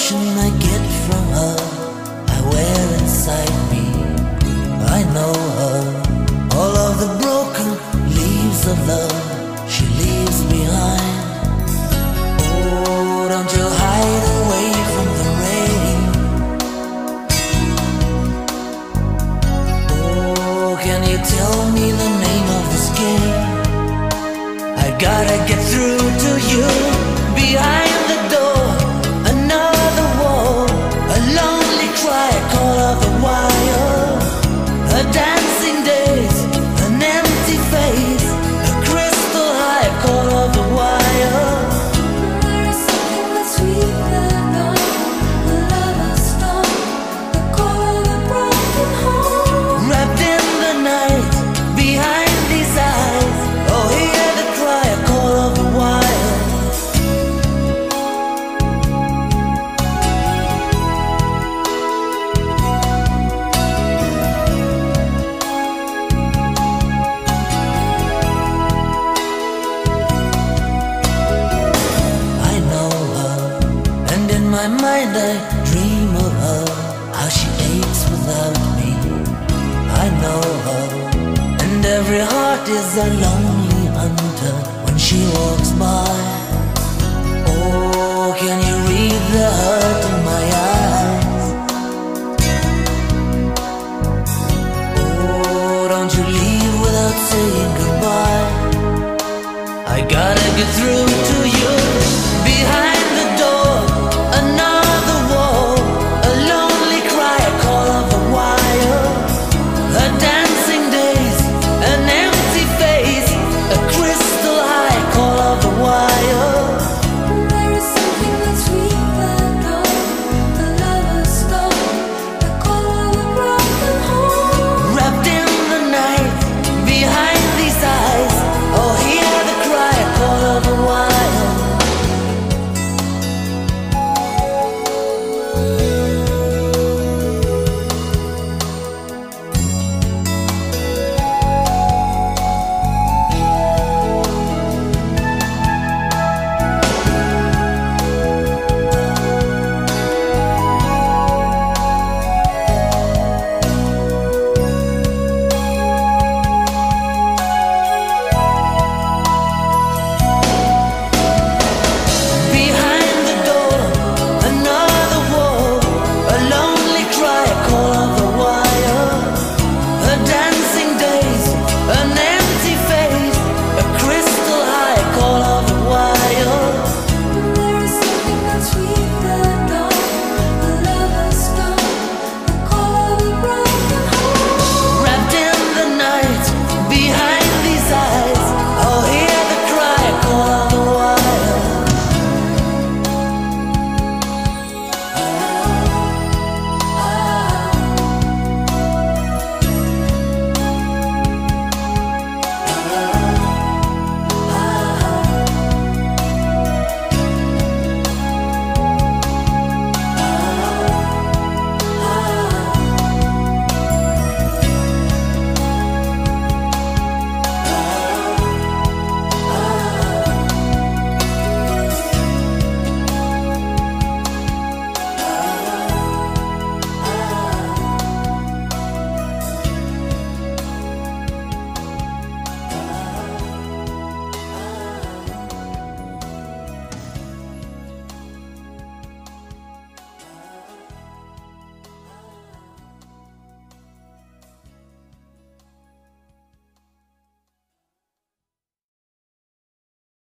emotion I get from her, I wear inside me. I know her, all of the broken leaves of love she leaves behind. Oh, don't you hide away from the rain. Oh, can you tell me the name of this game? I gotta get through to you. Behind the door, another wall, a lonely cry, call of the wire. A dancing days, an empty face, a crystal high, call of the wire. There is something that's sweeter than the lover's storm, the call of a broken heart. Wrapped in the night, behind these eyes, oh, hear the cry, call of the wire. In my mind I dream of her, how she aches without me. I know her, and every heart is a lonely hunter when she walks by. Oh, can you read the hurt in my eyes? Oh, don't you leave without saying goodbye. I gotta get through to you. Behind